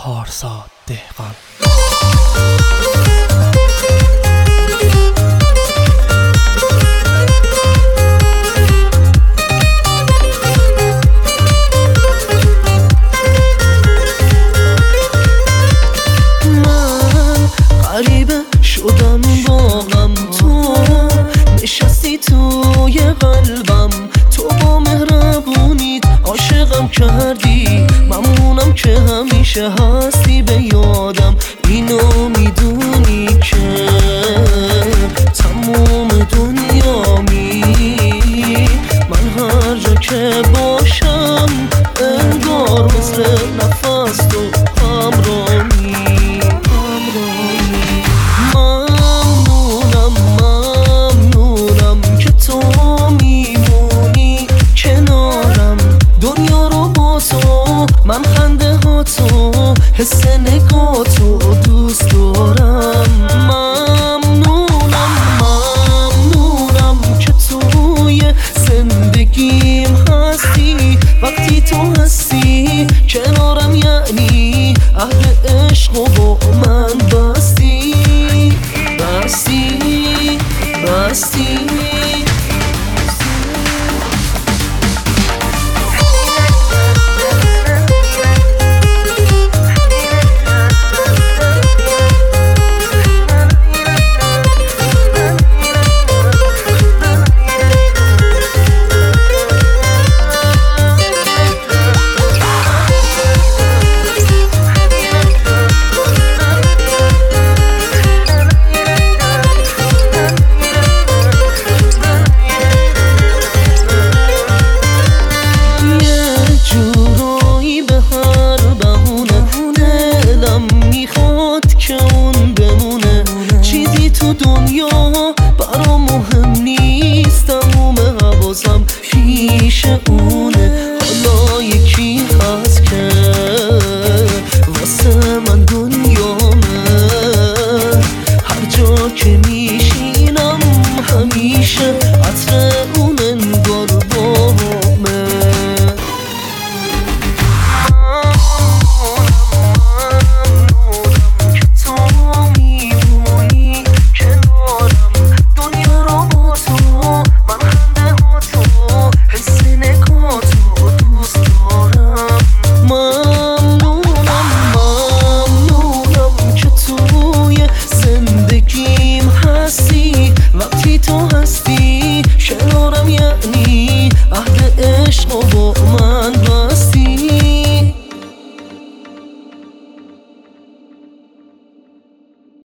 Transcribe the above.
پارسا دهقان. من غریبه شدم واقعا، تو نشستی توی قلبم، تو با مهربونیت عاشقم کردی، ممنونم که همیشه هستی به یادم. اینو میدونی که تموم دنیامی، من هر جا که باشم انگار مثل نفس تو همراهی. ممنونم که تو میمونی کنارم، دنیا رو با تو، من خنده ها تو، حس نگاه تو دوست دارم.